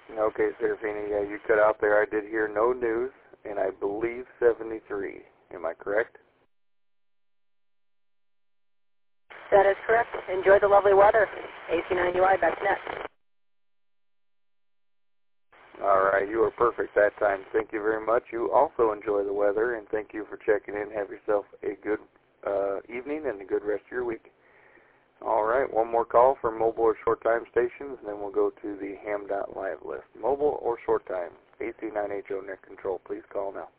Okay, Serafina, yeah, you cut out there. I did hear no news, and I believe 73. Am I correct? That is correct. Enjoy the lovely weather. AC9UI, back to net. All right, you were perfect that time. Thank you very much. You also enjoy the weather, and thank you for checking in. Have yourself a good evening and a good rest of your week. All right, one more call for mobile or short time stations, and then we'll go to the Ham.Live list. Mobile or short time, AC9HO net control. Please call now.